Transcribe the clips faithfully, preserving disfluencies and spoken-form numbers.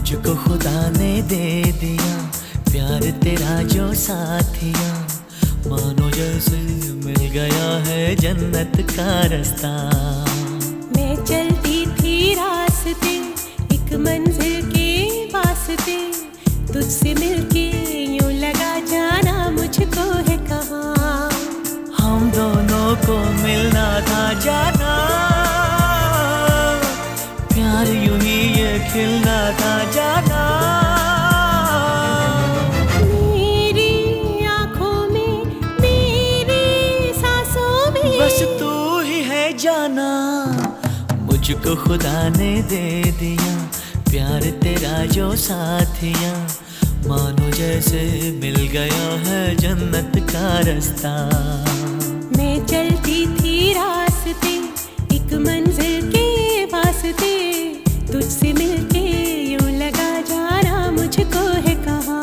मुझको खुदा ने दे दिया प्यार तेरा जो साथिया, मानो जैसे मिल गया है जन्नत का रास्ता। मैं चलती थी रास्ते एक मंजिल के वास्ते, तुझसे मिलके यूं लगा जाना मुझको है कहाँ। हम दोनों को मिलना था जाना, प्यार यूं ही ये खिलना था जाना। मेरी आँखों में मेरी सांसों में बस तू ही है जाना। मुझको खुदा ने दे दिया प्यार तेरा जो साथिया, मानो जैसे मिल गया है जन्नत का रास्ता। मैं चलती थी रास्ते एक मंजिल के वास्ते, तुझसे मिलके यूं लगा जाना मुझको है कहाँ।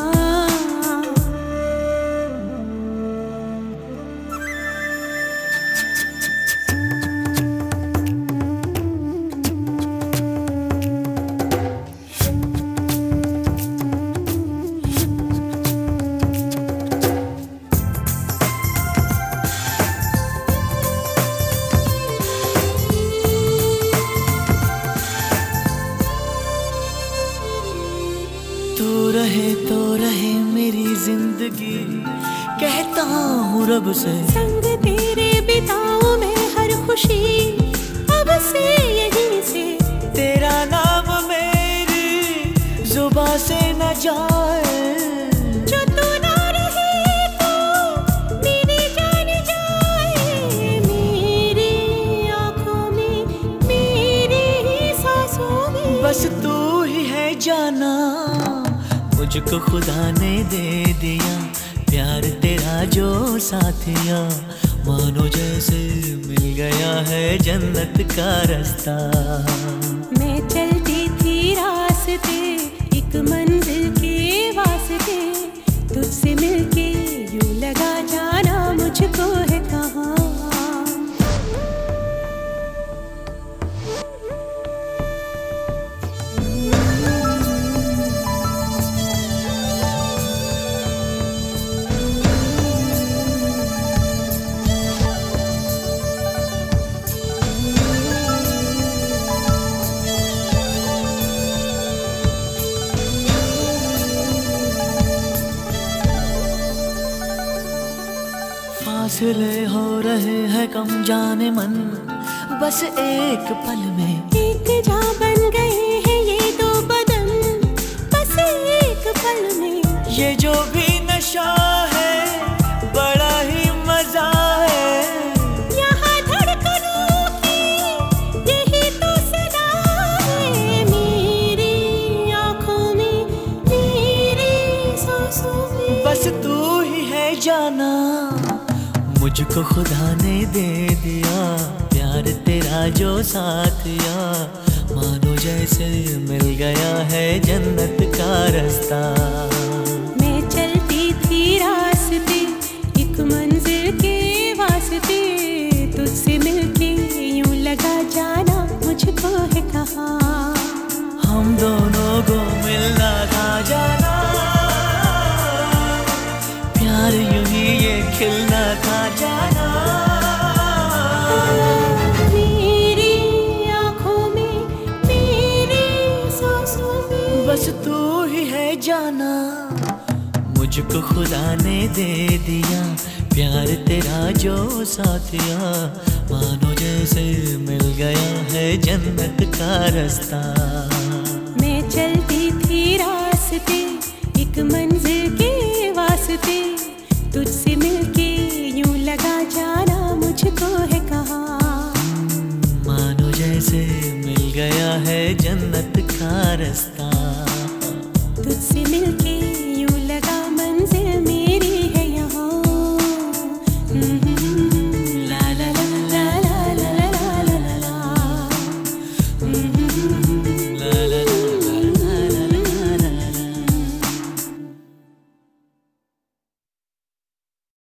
तू रहे तो रहे मेरी जिंदगी, कहता हूँ रब से। संग तेरे बिताऊं मैं हर खुशी अब से यहीं से। तेरा नाम मेरी जुबां से न जाए, जो तू ना रहे तो मेरी जान जाए। मेरी आँखों में मेरी सांसों में बस तू ही है जाना। मुझको खुदा ने दे दिया प्यार तेरा जो साथिया, मानो जैसे मिल गया है जन्नत का रास्ता। मैं चलती थी रास्ते एक मंजिल के वास्ते, तुझसे मिलके यूं लगा जाना मुझको है कहाँ। फासले हो रहे हैं कम जाने मन, बस एक पल में एक जा बन गए हैं ये दो बदन, बस एक पल में। ये जो भी नशा है बड़ा ही मजा है, यहाँ धड़कनों की यही तो सदा है। मेरी आँखों में मेरी सांसों में बस तू ही है जाना। मुझको खुदा ने दे दिया प्यार तेरा जो साथिया, मानो जैसे मिल गया है जन्नत का रास्ता। मैं चलती थी रास्ते एक मंजिल के वास्ते, तुझसे मिलके यूं लगा जाना मुझको है कहाँ। हम दोनों को मिलना था जाना, प्यार यूं ही ये खिलना था जाना। मेरी आँखों में मेरी सांसों में बस तू ही है जाना। मुझको खुदा ने दे दिया प्यार तेरा जो साथिया, मानो जैसे मिल गया है जन्नत का रास्ता। मैं चलती थी रास्ते एक मंजिल के वास्ते, तुझसे मिलके यूं लगा जाना मुझको है कहाँ। मानो जैसे मिल गया है जन्नत का रास्ता। तुझसे मिलके